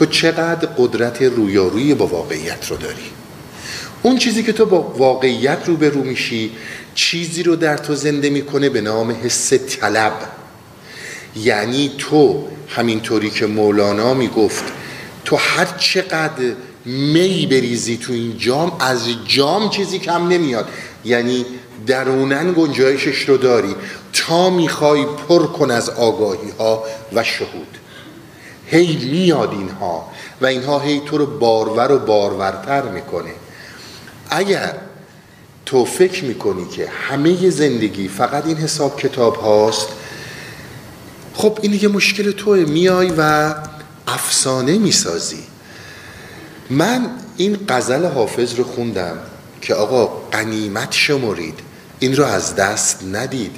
تو چقدر قدرت رویارویی با واقعیت رو داری. اون چیزی که تو با واقعیت روبرو میشی چیزی رو در تو زنده میکنه به نام حس طلب. یعنی تو همینطوری که مولانا میگفت تو هر چقدر می بریزی تو این جام، از جام چیزی کم نمیاد. یعنی درونن گنجایشش رو داری تا میخوای پر کن از آگاهی ها و شهود. هی میاد اینها و اینها هی تو رو بارور و بارورتر میکنه. اگر تو فکر میکنی که همه زندگی فقط این حساب کتاب هاست، خب این دیگه مشکل توه. میای و افسانه میسازی. من این غزل حافظ رو خوندم که آقا غنیمت شمرید، این رو از دست ندید.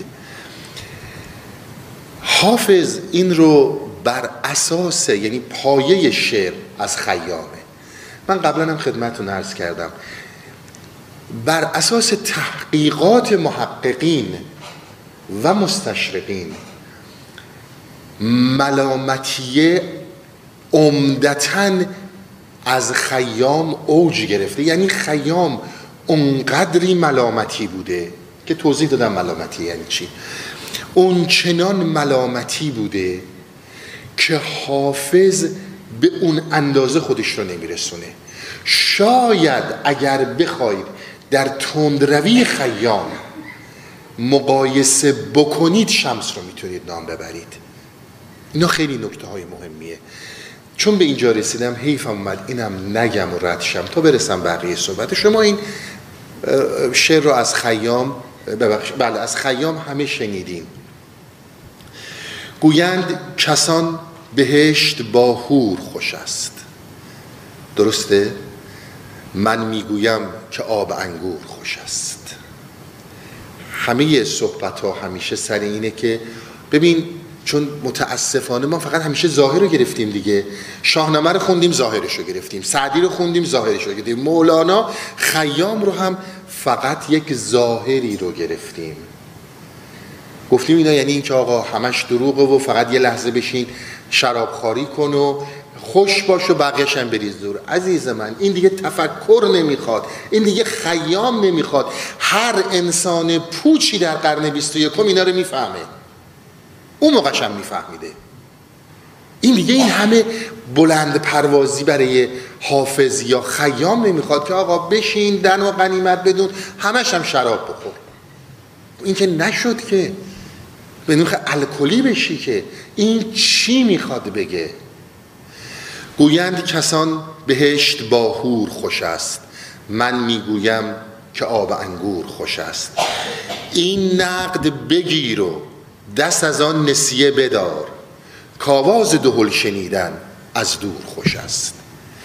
حافظ این رو بر اساس، یعنی پایه شعر از خیامه. من قبلا هم خدمتتون عرض کردم بر اساس تحقیقات محققین و مستشرقین ملامتیه عمدتاً از خیام اوج گرفته. یعنی خیام اونقدری ملامتی بوده که توضیح دادم ملامتی یعنی چی. اون چنان ملامتی بوده که حافظ به اون اندازه خودش رو نمیرسونه. شاید اگر بخواید در تندروی خیام مقایسه بکنید شمس رو میتونید نام ببرید. اینا خیلی نکته های مهمیه. چون به اینجا رسیدم حیفم اومد اینم نگم و ردشم تا برسم بقیه صحبت. شما این شعر رو از خیام، بله از خیام همه شنیدین. گویند کسان بهشت با حور خوش است، درسته؟ من میگویم که آب انگور خوش است. همه صحبت ها همیشه سر اینه که ببین، چون متاسفانه ما فقط همیشه ظاهر رو گرفتیم دیگه. شاهنامه رو خوندیم ظاهرش رو گرفتیم، سعدی رو خوندیم ظاهرش رو گرفتیم، مولانا، خیام رو هم فقط یک ظاهری رو گرفتیم. گفتیم اینا یعنی این که آقا همش دروغه و فقط یه لحظه بشین شرابخواری کن و خوش باش و بقیه‌ش هم بریز دور. عزیز من این دیگه تفکر نمیخواد، این دیگه خیام نمیخواد. هر انسان پوچی در قرن 21 اینا رو میفهمه، اون موقعش هم میفهمیده. این دیگه این همه بلند پروازی برای حافظ یا خیام نمیخواد که آقا بشین دن و غنیمت بدون همش هم شراب بخور. این که نشد که به نوخ الکلی بشی. که این چی میخواد بگه؟ گویند کسان بهشت با حور خوش است، من میگویم که آب انگور خوش است. این نقد بگیر و دست از آن نسیه بدار، کاواز دهل شنیدن از دور خوش است.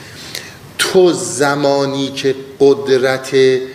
تو زمانی که قدرت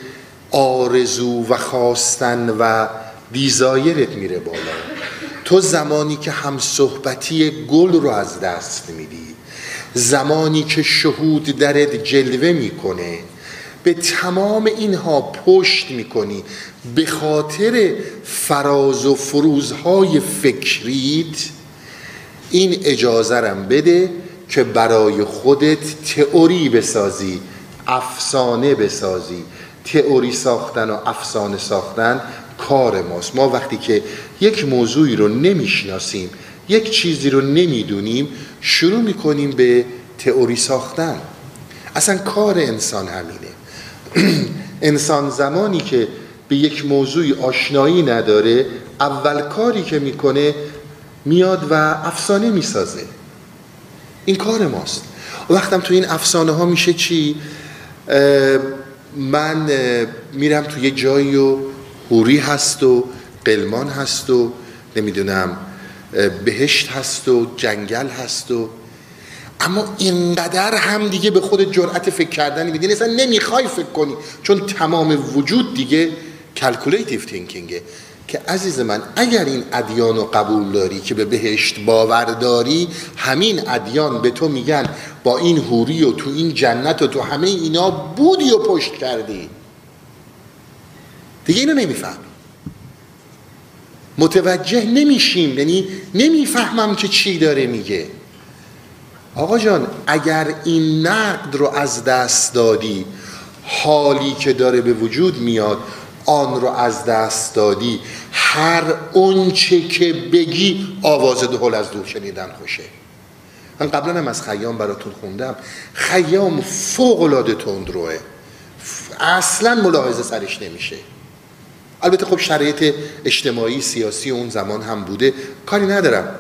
آرزو و خواستن و دیزایرت میره بالا، تو زمانی که هم صحبتی گل رو از دست میدی، زمانی که شهود درت جلوه میکنه، به تمام اینها پشت میکنی به خاطر فراز و فروزهای فکریت، این اجازه رم بده که برای خودت تئوری بسازی، افسانه بسازی. تئوری ساختن و افسانه ساختن کار ماست. ما وقتی که یک موضوعی رو نمیشناسیم، یک چیزی رو نمیدونیم، شروع میکنیم به تئوری ساختن. اصلا کار انسان همینه. انسان زمانی که به یک موضوعی آشنایی نداره، اول کاری که میکنه میاد و افسانه میسازه. این کار ماست. وقتم تو این افسانه ها میشه چی؟ من میرم تو یه جایی و حوری هست و قلمان هست و نمیدونم بهشت هست و جنگل هست و اما اینقدر هم دیگه به خود جرأت فکر کردن میدین، اصلا نمیخوای فکر کنی، چون تمام وجود دیگه کلکولیتیو تینکینگه. که عزیز من اگر این ادیان رو قبول داری که به بهشت باور داری، همین ادیان به تو میگن با این حوری و تو این جنت و تو همه اینا بودی و پشت کردی، دیگه اینو نمیفهمی، متوجه نمیشیم. یعنی نمیفهمم که چی داره میگه. آقا جان اگر این نقد رو از دست دادی، حالی که داره به وجود میاد آن رو از دست دادی، هر اونچه که بگی آواز دهل از دور شنیدن خوشه. من قبلا هم از خیام براتون خوندم، خیام فوق العاده تندروه، اصلا ملاحظه سرش نمیشه. البته خب شرایط اجتماعی سیاسی اون زمان هم بوده، کاری ندارم.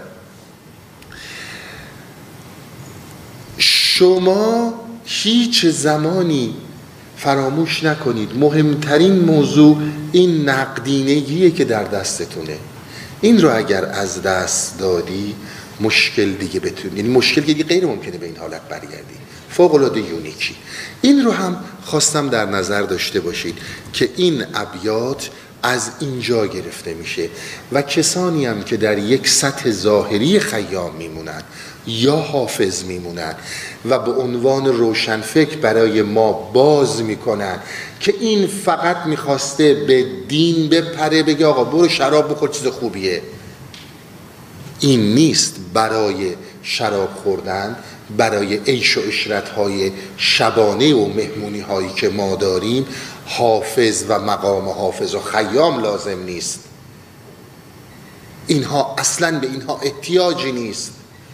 شما هیچ زمانی فراموش نکنید مهمترین موضوع این نقدینگیه که در دستتونه. این رو اگر از دست دادی مشکل دیگه بتونی، یعنی مشکل دیگه غیر ممکنه به این حالت برگردی. فوق العاده یونیکی. این رو هم خواستم در نظر داشته باشید که این ابیات از اینجا گرفته میشه و کسانی هم که در یک سطح ظاهری خیام میمونن یا حافظ میمونن و به عنوان روشنفکر برای ما باز میکنن که این فقط میخواسته به دین بپره، بگه آقا برو شراب بخور چیز خوبیه. این نیست. برای شراب خوردن، برای عیش و عشرت‌های شبانه و مهمونی‌هایی که ما داریم حافظ و مقام حافظ و خیام لازم نیست. اینها اصلاً به اینها احتیاجی نیست.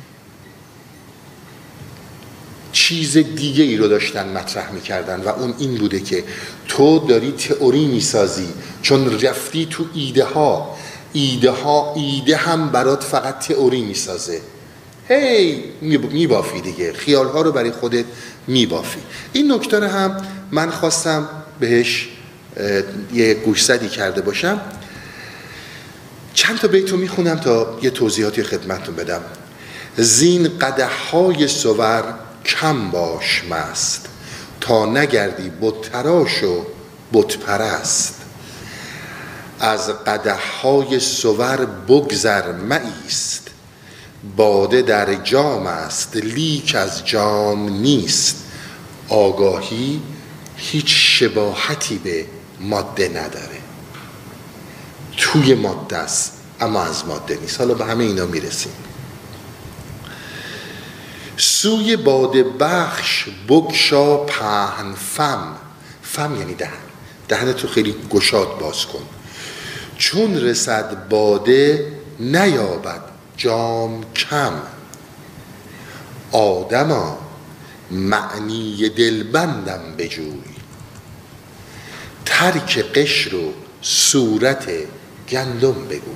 چیز دیگه ای رو داشتن مطرح می‌کردن و اون این بوده که تو داری تئوری می‌سازی چون رفتی تو ایده هم برات فقط تئوری می‌سازه. هی میبافی دیگه، خیالها رو برای خودت میبافی. این نکته رو هم من خواستم بهش یه گوشزدی کرده باشم. چند تا بیتو میخونم تا یه توضیحاتی خدمتتون بدم. زین قدح‌های صور کم باش مست، تا نگردی بت تراش و بت پرست. از قدح‌های صور بگذر مایست، باده در جام است لیک از جام نیست. آگاهی هیچ شباهتی به ماده نداره، توی ماده است اما از ماده نیست. حالا به همه اینا میرسیم. سوی باده بخش بگشا پهن فم یعنی دهن تو خیلی گشاد باز کن. چون رسد باده نیابد جام کم. آدما معنی دلبندم بجوی، ترک قشر و صورت گندم بگو.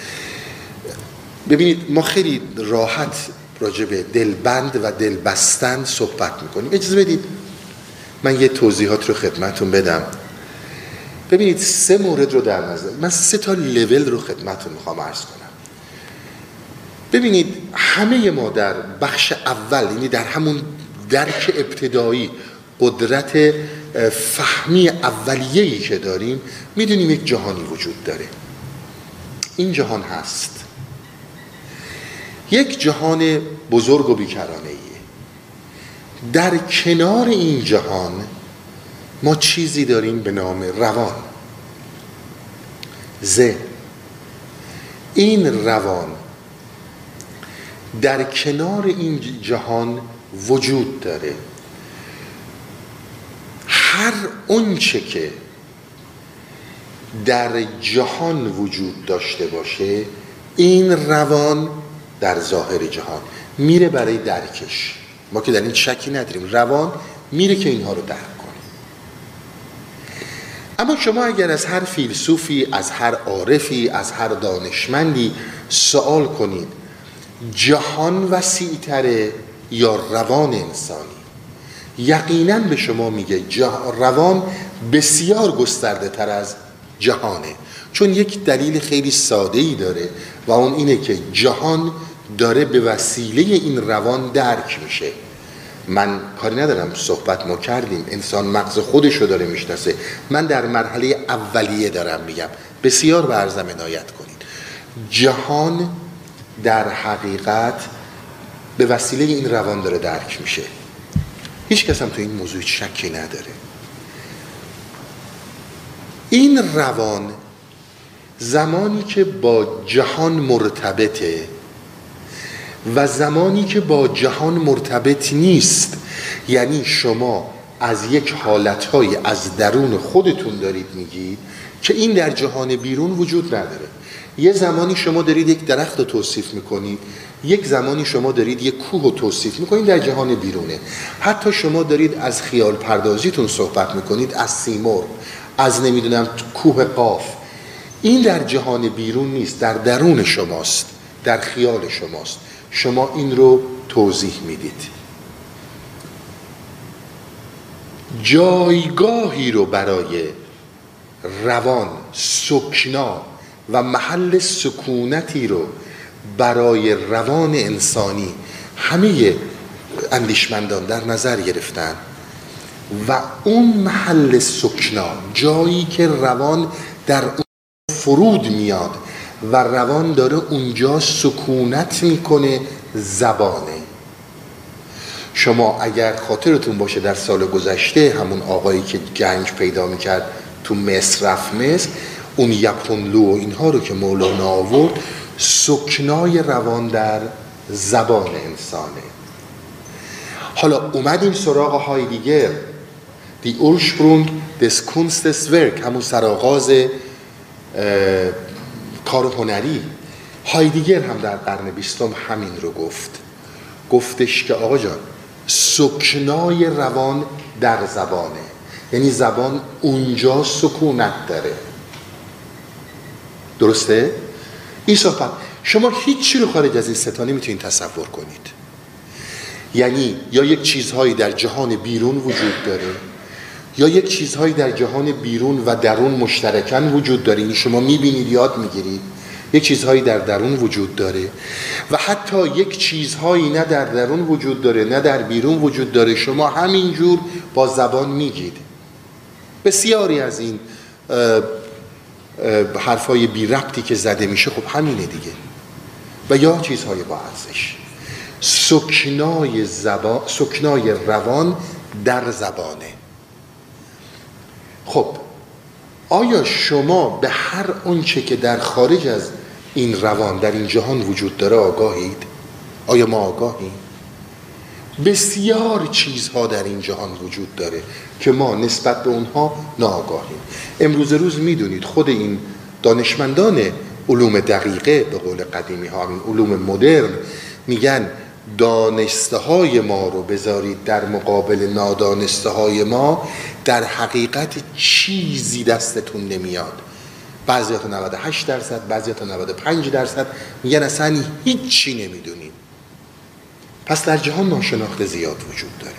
ببینید ما خیلی راحت راجع به دلبند و دلبستن صحبت میکنیم. اجازه بدید من یه توضیحات رو خدمتون بدم. ببینید 3 مورد رو در نظر، من 3 تا لول رو خدمتون میخوام عرض کنم. ببینید همه ما در بخش اول، یعنی در همون درک ابتدایی، قدرت فهمی اولیه‌ای که داریم، میدونیم یک جهانی وجود داره. این جهان هست، یک جهان بزرگ و بیکرانه‌ایه. در کنار این جهان ما چیزی داریم به نام روان، ذهن. این روان در کنار این جهان وجود داره. هر اونچه که در جهان وجود داشته باشه، این روان در ظاهر جهان میره برای درکش. ما که در این شکی نداریم، روان میره که اینها رو درک کنه. اما شما اگر از هر فیلسوفی، از هر عارفی، از هر دانشمندی سوال کنید جهان وسیع‌تره یا روان انسانی، یقیناً به شما میگه روان بسیار گسترده تر از جهانه. چون یک دلیل خیلی ساده‌ای داره و اون اینه که جهان داره به وسیله این روان درک میشه. من کاری ندارم، صحبت ما کردیم، انسان مغز خودشو داره میشناسه. من در مرحله اولیه دارم میگم، بسیار به عرضم عنایت کنید. جهان در حقیقت به وسیله این روان داره درک میشه. هیچ کس هم تو این موضوع شکی نداره. این روان زمانی که با جهان مرتبطه و زمانی که با جهان مرتبط نیست، یعنی شما از یک حالتهای از درون خودتون دارید میگید که این در جهان بیرون وجود نداره. یه زمانی شما دارید یک درخت رو توصیف میکنید، یک زمانی شما دارید یک کوه رو توصیف میکنید، در جهان بیرونه. حتی شما دارید از خیال پردازیتون صحبت میکنید، از سیمرغ، از نمیدونم کوه قاف. این در جهان بیرون نیست، در درون شماست، در خیال شماست. شما این رو توضیح میدید. جایگاهی رو برای روان، سکنا و محل سکونتی رو برای روان انسانی همه اندیشمندان در نظر گرفتن و اون محل سکنا، جایی که روان در اون فرود میاد و روان داره اونجا سکونت میکنه، زبانه. شما اگر خاطرتون باشه در سال گذشته همون آقایی که گنج پیدا میکرد تو مصر، رفت مصر، اون یپونلو و اینها رو که مولانا آورد، سکنای روان در زبان انسانه. حالا اومدیم سراغ هایدگر، دی اورشپرونگ دس کونستس ورک، همون سرآغاز کار هنری. هایدگر هم در قرن 20 همین رو گفتش که آقا جان، سکنای روان در زبانه، یعنی زبان اونجا سکونت داره. درسته؟ این صحبت شما هیچی رو خارج از این ستا نمیتونید تصور کنید. یعنی یا یک چیزهایی در جهان بیرون وجود داره، یا یک چیزهایی در جهان بیرون و درون مشترکاً وجود داره. این شما میبینید، یاد میگیرید. یک چیزهایی در درون وجود داره و حتی یک چیزهایی نه در درون وجود داره نه در بیرون وجود داره. شما همینجور با زبان میگید. بسیاری از این حرفای بی ربطی که زده میشه خب همینه دیگه. و یا چیزهای با ارزش. سکنای روان در زبانه. خب آیا شما به هر آنچه که در خارج از این روان در این جهان وجود داره آگاهید؟ آیا ما آگاهیم؟ بسیار چیزها در این جهان وجود داره که ما نسبت به اونها ناآگاهیم. امروز روز میدونید خود این دانشمندان علوم دقیقه، به قول قدیمی ها این علوم مدرن، میگن دانسته های ما رو بذارید در مقابل نادانسته های ما، در حقیقت چیزی دستتون نمیاد. بعضی ها تا 98%، بعضی ها تا 95%، میگن اصلا هیچی نمیدونیم. پس در جهان ناشناخته زیاد وجود داره.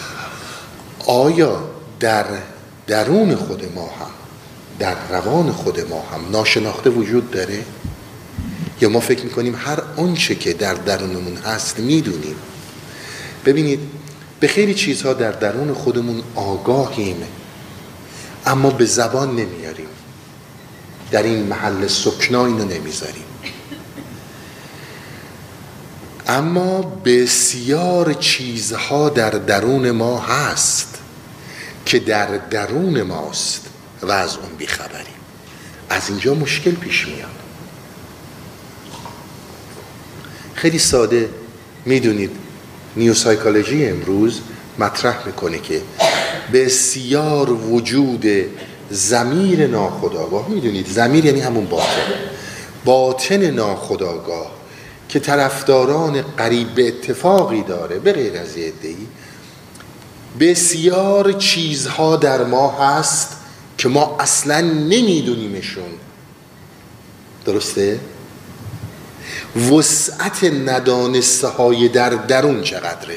آیا در درون خود ما هم، در روان خود ما هم ناشناخته وجود داره؟ یا ما فکر میکنیم هر آنچه که در درونمون هست میدونیم؟ ببینید به خیلی چیزها در درون خودمون آگاهیم اما به زبان نمیاریم، در این محل سکنا اینو نمیذاریم. اما بسیار چیزها در درون ما هست که در درون ماست و از اون بیخبریم. از اینجا مشکل پیش میاد. خیلی ساده میدونید نیوسایکولوژی امروز مطرح میکنه که بسیار وجود ضمیر ناخودآگاه، میدونید ضمیر یعنی همون باطن ناخودآگاه که طرفداران قریب به اتفاقی داره به غیر از یه عده‌ای، بسیار چیزها در ما هست که ما اصلا نمیدونیمشون. درسته؟ وسعت ندانسته های در درون چقدره؟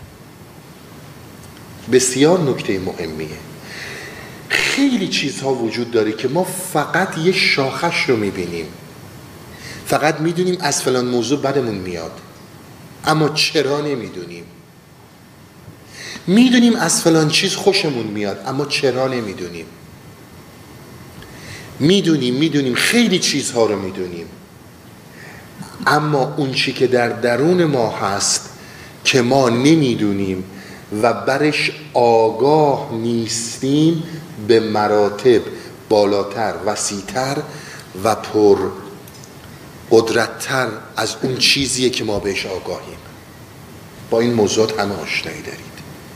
بسیار نکته مهمیه. خیلی چیزها وجود داره که ما فقط یه شاخش رو میبینیم، فقط میدونیم از فلان موضوع بدمون میاد، اما چرا نمیدونیم. میدونیم از فلان چیز خوشمون میاد، اما چرا نمیدونیم. میدونیم خیلی چیزها رو میدونیم، اما اون چی که در درون ما هست که ما نمیدونیم و برش آگاه نیستیم، به مراتب بالاتر، وسیع‌تر و پر قدرت‌تر از اون چیزیه که ما بهش آگاهیم. با این موضوعات همه آشنایی دارید.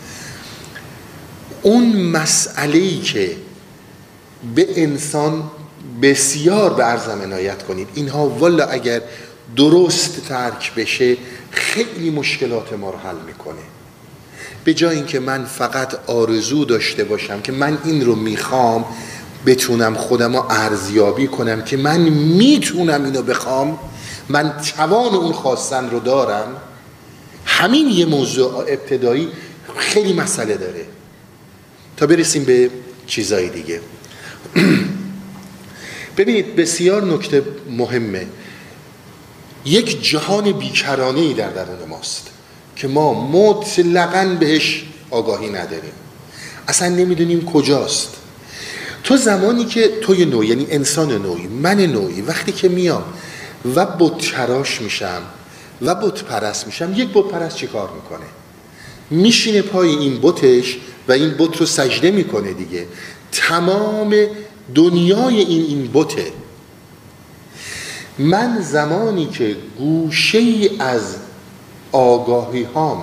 اون مسئله‌ای که به انسان بسیار به عرضم عنایت کنید، اینها والا اگر درست ترک بشه خیلی مشکلات ما رو حل میکنه. به جای اینکه من فقط آرزو داشته باشم که من این رو میخوام، بتونم خودم رو ارزیابی کنم که من میتونم اینو بخوام، من توان اون خواستن رو دارم. همین یه موضوع ابتدایی خیلی مسئله داره تا برسیم به چیزای دیگه. ببینید بسیار نکته مهمه، یک جهان بیکرانه‌ای در درون ماست که ما مطلقاً بهش آگاهی نداریم، اصلا نمیدونیم کجاست. تو زمانی که توی نوع، یعنی انسان نوعی، من نوعی، وقتی که میام و بت تراش میشم و بت پرست میشم، یک بت پرست چی کار میکنه؟ میشینه پای این بتش و این بت رو سجده میکنه دیگه. تمام دنیای این بته. من زمانی که گوشه ای از آگاهی هام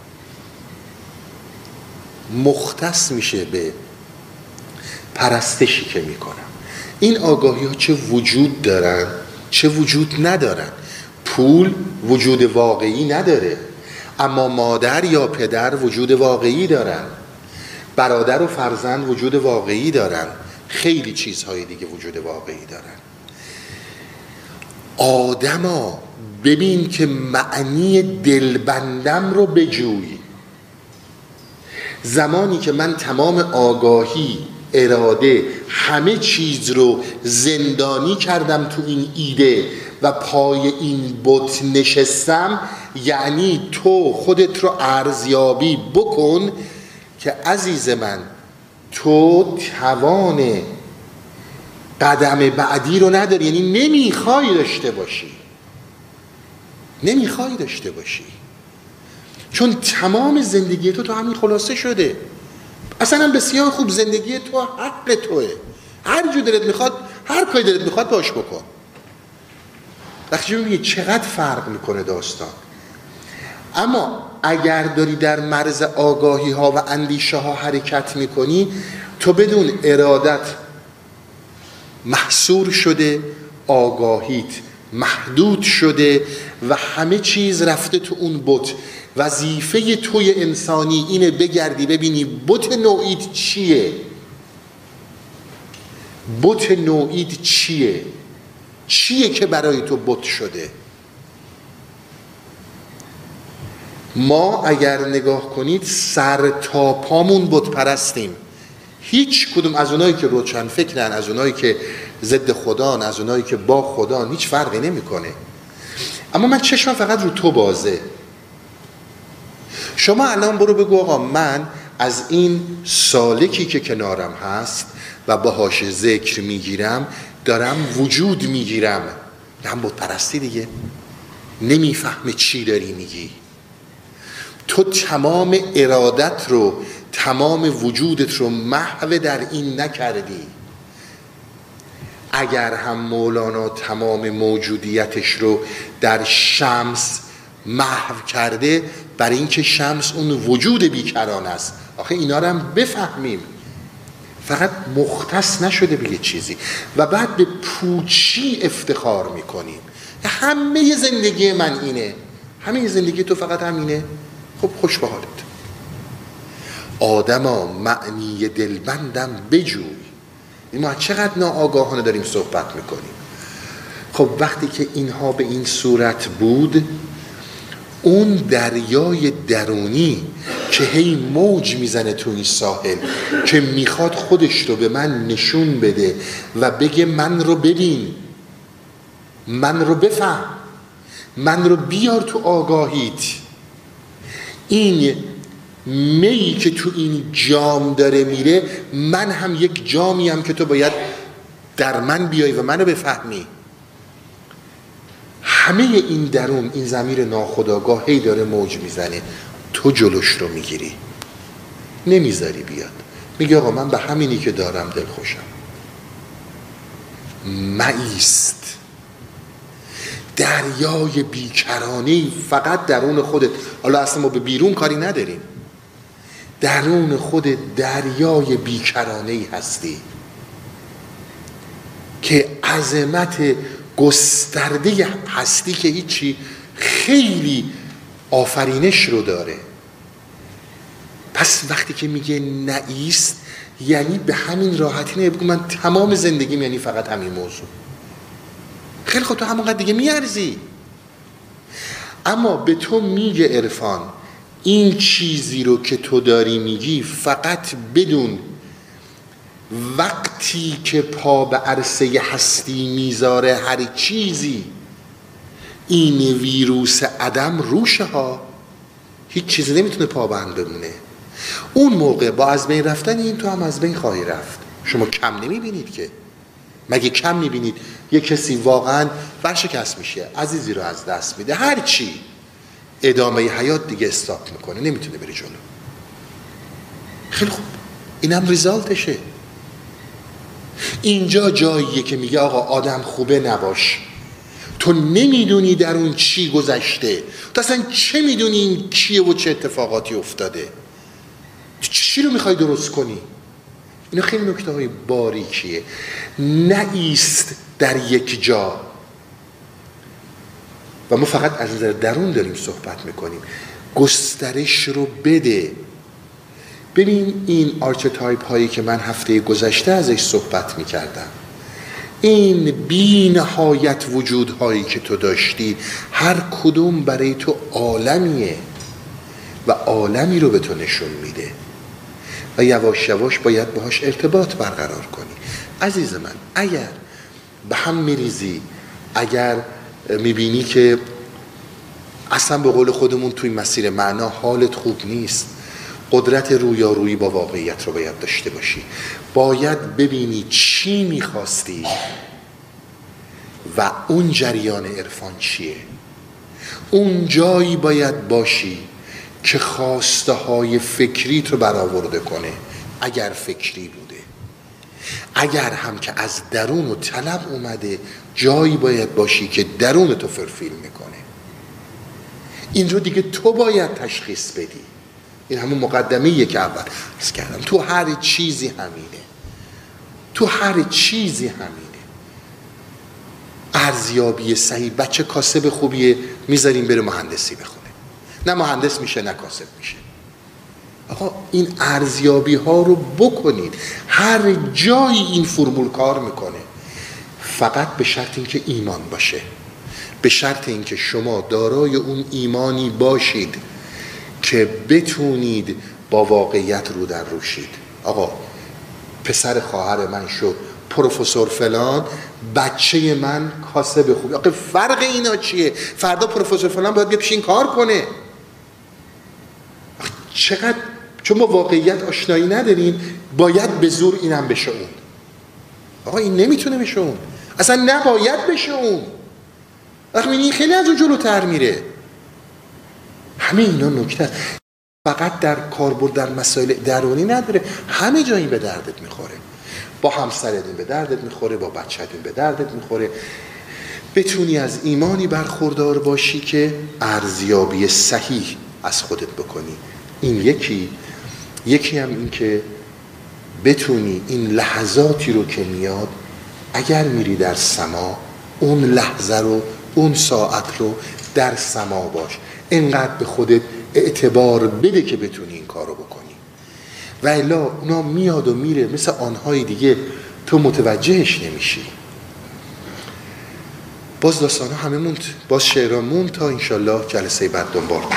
مختص میشه به پرستشی که میکنم، این آگاهی ها چه وجود دارن چه وجود ندارن. پول وجود واقعی نداره، اما مادر یا پدر وجود واقعی دارن، برادر و فرزند وجود واقعی دارن، خیلی چیزهای دیگه وجود واقعی دارن. آدما ببین که معنی دلبندم رو بجوی. زمانی که من تمام آگاهی، اراده، همه چیز رو زندانی کردم تو این ایده و پای این بت نشستم، یعنی تو خودت رو ارزیابی بکن که عزیز من تو توان قدم بعدی رو نداری، یعنی نمیخوای داشته باشی چون تمام زندگی تو همین خلاصه شده. اصلا بسیار خوب، زندگی تو حق توه، هر جو دلت میخواد، هر کاری دلت میخواد باش بکن. وقتی میگی چقدر فرق میکنه داستان. اما اگر داری در مرز آگاهی ها و اندیشه ها حرکت میکنی، تو بدون ارادت محصور شده، آگاهیت محدود شده و همه چیز رفته تو اون بت. وظیفه توی انسانی اینه بگردی ببینی بت نوعیت چیه، بت نوعیت چیه که برای تو بت شده. ما اگر نگاه کنید سر تا پامون بت پرستیم. هیچ کدوم از اونایی که روشن فکرن، از اونایی که ضد خدان، از اونایی که با خدان، هیچ فرقی نمیکنه. اما من چشمم فقط رو تو بازه. شما الان برو بگو آقا من از این سالکی که کنارم هست و باهاش ذکر میگیرم دارم وجود میگیرم، هم بت پرستی دیگه. نمیفهمه چی داری میگی. تو تمام ارادت رو، تمام وجودت رو محو در این نکردی. اگر هم مولانا تمام موجودیتش رو در شمس محو کرده، برای اینکه شمس اون وجود بیکران است. آخه اینا رو هم بفهمیم، فقط مختص نشده به یه چیزی و بعد به پوچی افتخار میکنیم. همه زندگی من اینه، همه زندگی تو فقط همینه. خب خوش به حالت. آدما معنی دلبندم بجوی. ما چقدر ناآگاهانه داریم صحبت میکنیم. خب وقتی که اینها به این صورت بود، اون دریای درونی که هی موج میزنه تو این ساحل، که میخواد خودش رو به من نشون بده و بگه من رو ببین، من رو بفهم، من رو بیار تو آگاهیت. این میی که تو این جام داره میره، من هم یک جامی هم که تو باید در من بیای و منو بفهمی. همه این درون، این ضمیر ناخودآگاه هی داره موج میزنه، تو جلوش رو میگیری، نمیذاری بیاد. میگه آقا من به همینی که دارم دلخوشم. مایست. دریای بیکرانه‌ای فقط درون خودت، حالا اصلا ما به بیرون کاری نداریم، درون خود دریای بیکرانه‌ای هستی که عظمت گسترده هستی که هیچی، خیلی آفرینش رو داره. پس وقتی که میگه نئیست، یعنی به همین راحتی نه بگو من تمام زندگیم یعنی فقط همین موضوع. خیلی خب تو همونقدر دیگه میارزی. اما به تو میگه عرفان این چیزی رو که تو داری میگی فقط بدون وقتی که پا به عرصه هستی میذاره هر چیزی این ویروس عدم روشه ها، هیچ چیزی نمیتونه پابند بمونه. اون موقع با از بین رفتن این تو هم از بین خواهی رفت. شما کم نمیبینید که؟ مگه کم میبینید یه کسی واقعا ورشکست میشه، عزیزی رو از دست میده، هر چی ادامه حیات دیگه استاپ میکنه، نمیتونه بره جلو. خیلی خوب، اینم ریزالتشه. اینجا جاییه که میگه آقا آدم خوبه نباش. تو نمیدونی در اون چی گذشته، تو اصلا چه میدونی این کیه و چه اتفاقاتی افتاده، چی رو میخوای درست کنی؟ اینا خیلی نکته های باریکیه. نایست در یک جا و ما فقط از نظر درون داریم صحبت میکنیم. گسترش رو بده. ببین این آرچتایپ هایی که من هفته گذشته ازش صحبت میکردم، این بی نهایت وجودهایی که تو داشتی، هر کدوم برای تو عالمیه و عالمی رو به تو نشون میده و یواش یواش باید باهاش ارتباط برقرار کنی. عزیز من، اگر به هم میریزی، اگر میبینی که اصلا به قول خودمون توی مسیر معنا حالت خوب نیست، قدرت رویارویی با واقعیت رو باید داشته باشی. باید ببینی چی میخواستی و اون جریان عرفان چیه. اون جایی باید باشی که خواسته های فکریت رو برآورده کنه، اگر فکری بوده. اگر هم که از درون و طلب اومده، جایی باید باشی که درون تو فرفیل میکنه. این رو دیگه تو باید تشخیص بدی. این همون مقدمه‌ایه که اول عرض کردم. تو هر چیزی همینه، تو هر چیزی همینه. ارزیابی صحیح. بچه کاسب خوبیه، میذاریم بره مهندسی بخونه، نه مهندس میشه نه کاسب میشه. آقا این ارزیابی ها رو بکنید. هر جایی این فرمول کار میکنه، فقط به شرط اینکه ایمان باشه، به شرط اینکه شما دارای اون ایمانی باشید که بتونید با واقعیت رو در رو شید. آقا پسر خواهر من شد پروفسور فلان، بچه من کاسب خوبی. آقا فرق اینا چیه؟ فردا پروفسور فلان باید بیاد پیش این کار کنه. چقدر چون ما واقعیت آشنایی نداریم، باید به زور اینم بشه اون. آقا این نمیتونه بشه اون، اصلا نباید بشه اون. وقتی این خیلی از اون جلوتر میره. همه اینا نکته است. فقط در کاربرد در مسائل درونی نداره، همه جایی به دردت میخوره. با همسرت به دردت میخوره، با بچه‌ت به دردت میخوره. بتونی از ایمانی برخوردار باشی که ارزیابی صحیح از خودت بکنی. این یکی هم این که بتونی این لحظاتی رو که میاد، اگر میری در سما، اون لحظه رو، اون ساعت رو در سما باش. اینقدر به خودت اعتبار بده که بتونی این کار رو بکنی. و الا اونا میاد و میره مثل آنهای دیگه، تو متوجهش نمیشی. باز داستانا همه موند، باز شعران موند تا انشالله جلسه بعد دنبال کنیم.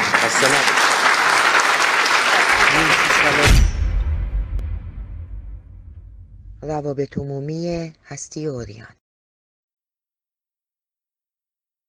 روابط عمومی هستی اوریان.